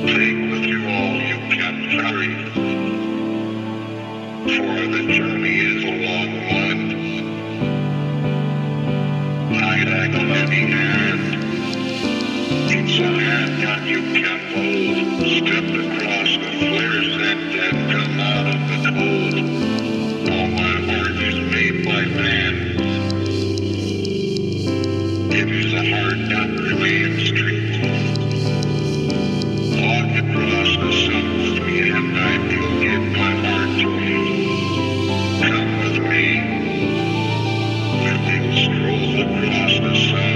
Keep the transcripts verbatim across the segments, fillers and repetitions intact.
Take with you all you can carry, for the journey is a long one. Hide a heavy hand, it's a hand that you can hold. Step across the flare's end and come out of the cold. All my heart is made by man. It is a heart that remains true. Walk across the sun with me and I will give my heart to you. Come with me. We will stroll across the sun.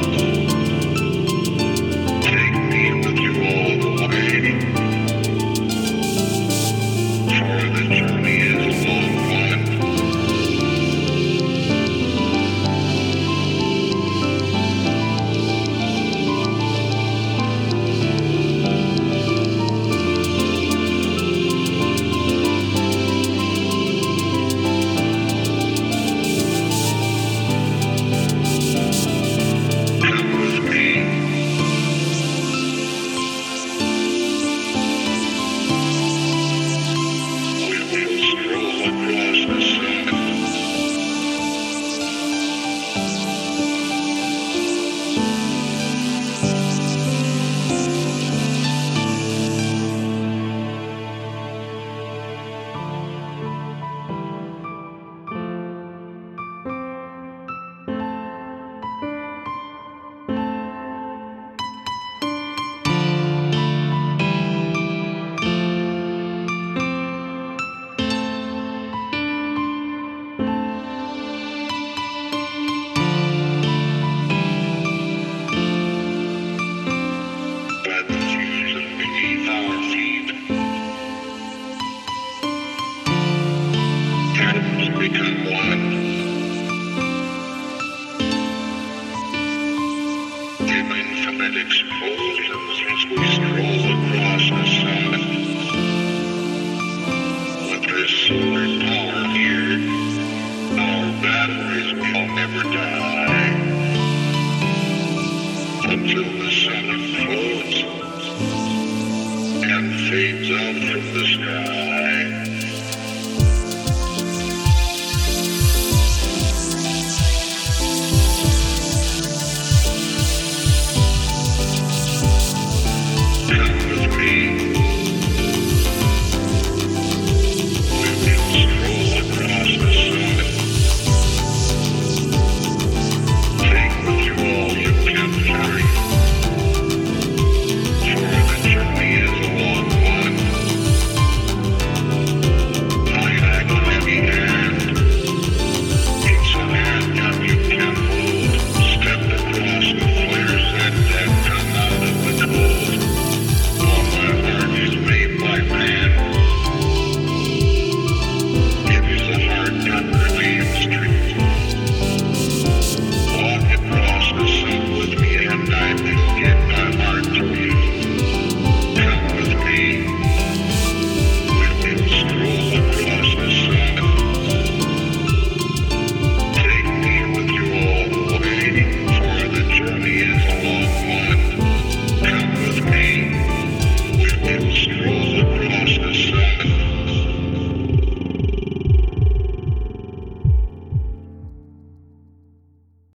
Take me with you all the way. For the journey is a long one. Come with me. We will stroll across the sun. By the fusion beneath our feet, atoms become one. Give infinite explosions as we stroll across the sun. With this solar power here, our batteries will never die. Until the sun floats and fades out from the sky.